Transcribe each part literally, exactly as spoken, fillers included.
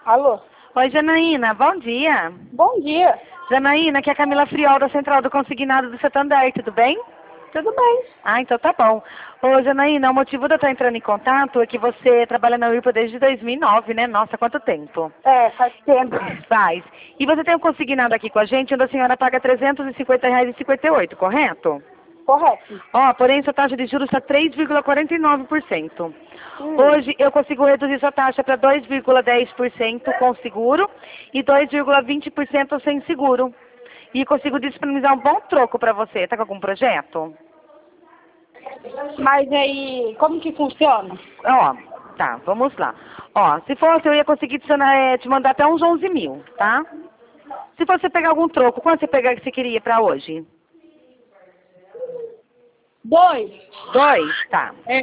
Alô? Oi, Janaína, bom dia. Bom dia. Janaína, aqui é a Camila Friol, da Central do Consignado do Santander, tudo bem? Tudo bem. Ah, então tá bom. Ô, Janaína, o motivo de eu estar entrando em contato é que você trabalha na U I P A desde dois mil e nove, né? Nossa, quanto tempo. É, faz tempo. Faz. E você tem um consignado aqui com a gente, onde a senhora paga trezentos e cinquenta reais e cinquenta e oito, correto? Correto. Ó, porém, sua taxa de juros está três vírgula quarenta e nove por cento. Hum. Hoje eu consigo reduzir sua taxa para dois vírgula dez por cento com seguro e dois vírgula vinte por cento sem seguro. E consigo disponibilizar um bom troco para você. Tá com algum projeto? Mas aí, como que funciona? Ó, tá, vamos lá. Ó, se fosse, eu ia conseguir te, é, te mandar até uns onze mil, tá? Se você pegar algum troco, quanto você pegar que você queria para hoje? Dois. Dois? Tá. É.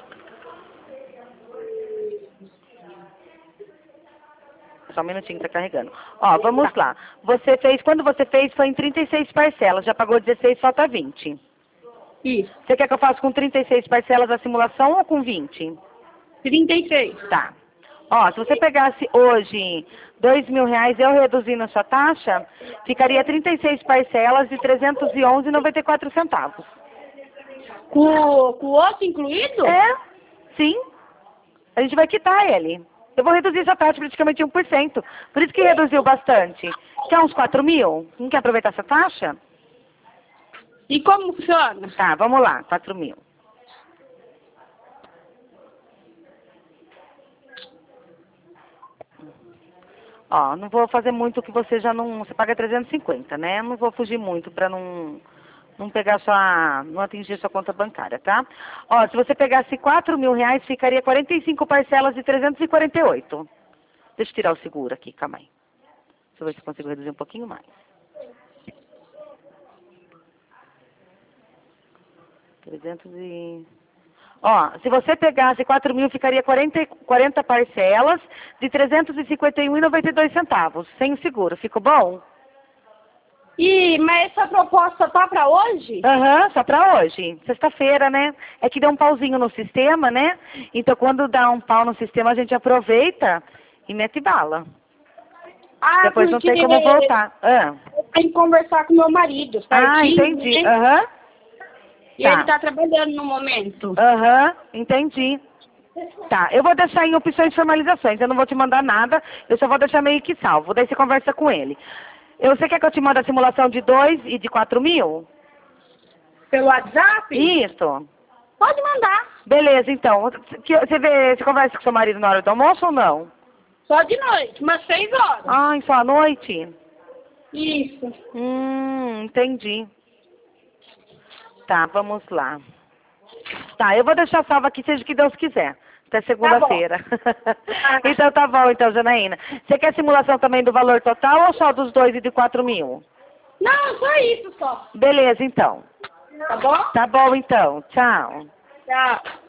Só um minutinho, tá carregando. Ó, vamos lá. Você fez, quando você fez, foi em trinta e seis parcelas. Já pagou dezesseis, falta vinte. Isso. Você quer que eu faça com trinta e seis parcelas a simulação ou com vinte? trinta e seis. Tá. Ó, se você pegasse hoje dois mil reais, eu reduzindo a sua taxa, ficaria trinta e seis parcelas de trezentos e onze reais e noventa e quatro centavos. Com, com o outro incluído? É, sim. A gente vai quitar ele. Eu vou reduzir essa taxa praticamente um por cento. Por isso que reduziu bastante. Quer uns quatro mil? Não quer aproveitar essa taxa? E como funciona? Tá, vamos lá, quatro mil. Ó, não vou fazer muito que você já não... Você paga trezentos e cinquenta, né? Não vou fugir muito pra não... Não pegar sua... Não atingir sua conta bancária, tá? Ó, se você pegasse quatro mil reais, ficaria quarenta e cinco parcelas de trezentos e quarenta e oito. Deixa eu tirar o seguro aqui, calma aí. Deixa eu ver se eu consigo reduzir um pouquinho mais. trezentos e... Ó, se você pegasse quatro mil, ficaria quarenta, quarenta parcelas de trezentos e cinquenta e um reais e noventa e dois centavos, sem o seguro. Ficou bom? E, mas essa proposta tá pra hoje? Aham, uhum, só pra hoje. Sexta-feira, né? É que deu um pauzinho no sistema, né? Então, quando dá um pau no sistema, a gente aproveita e mete bala. Ah, Depois não tem como voltar. Ah. Eu tenho que conversar com meu marido, certinho, Ah, entendi. né? Aham. Uhum. E Tá. ele tá trabalhando no momento. Aham, uhum, entendi. Tá, eu vou deixar em opções de formalizações. Eu não vou te mandar nada, eu só vou deixar meio que salvo. Daí você conversa com ele. Eu, você quer que eu te mande a simulação de dois e de quatro mil? Pelo WhatsApp? Isso. Pode mandar. Beleza, então. Você vê, você conversa com seu marido na hora do almoço ou não? Só de noite, umas seis horas. Ah, só à noite? Isso. Hum, entendi. Tá, vamos lá. Tá, eu vou deixar salvo aqui, seja o que Deus quiser. Até segunda-feira. Tá então tá bom, então, Janaína. Você quer simulação também do valor total ou só dos dois e de quatro mil? Não, só isso só. Beleza, então. Tá bom? Tá bom, então. Tchau. Tchau.